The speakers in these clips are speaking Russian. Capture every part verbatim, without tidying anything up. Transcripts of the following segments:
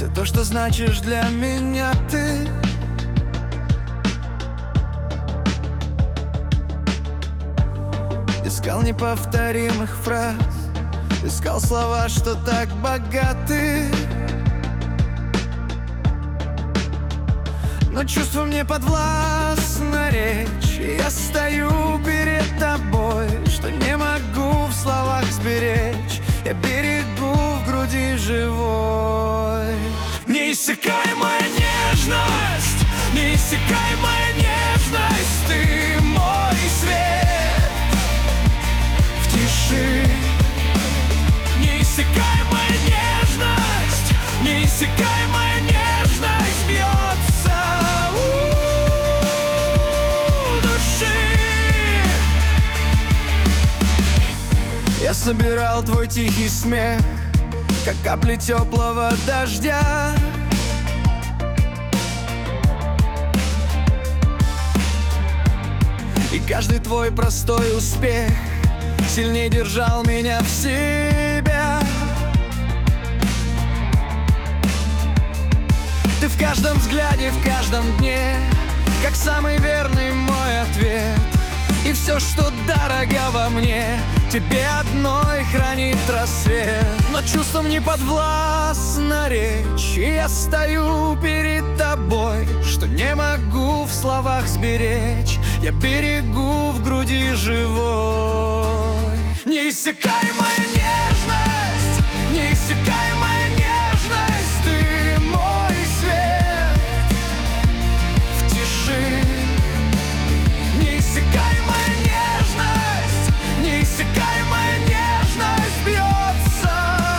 то, что значишь для меня ты. Искал неповторимых фраз, искал слова, что так богаты, но чувство мне подвластна речь, и я стою перед тобой, что не могу в словах сберечь. Я берегу в груди живой. Неиссякаемая нежность, неиссякаемая нежность, ты мой свет в тиши. Неиссякаемая нежность, неиссякаемая нежность бьется у души. Я собирал твой тихий смех, как капли теплого дождя. И каждый твой простой успех сильнее держал меня в себя. Ты в каждом взгляде, в каждом дне, как самый верный мой ответ. И все, что дорого во мне, тебе одной хранит рассвет. Но чувством не подвластна речь, и я стою перед тобой, что не могу в словах сберечь. Я берегу в груди живой. Неиссякаемая нежность, неиссякаемая нежность, ты мой свет в тиши. Неиссякаемая нежность, неиссякаемая нежность бьется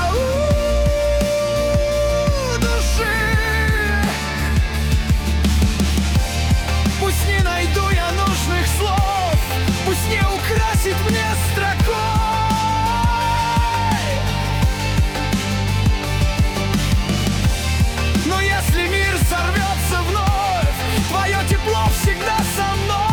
у души. Пусть не найду я нужных слов, пусть не украсит мне строкой, но если мир сорвется вновь, твое тепло всегда со мной.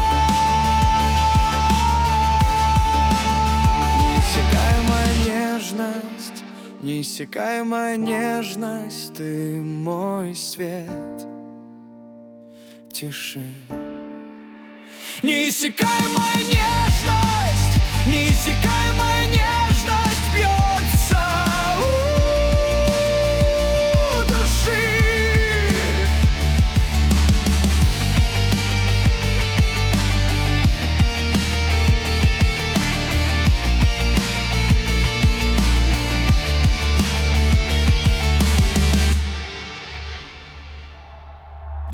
Неиссякаемая нежность, ты мой свет в тиши. Неиссякаемая нежность, неиссякаемая нежность.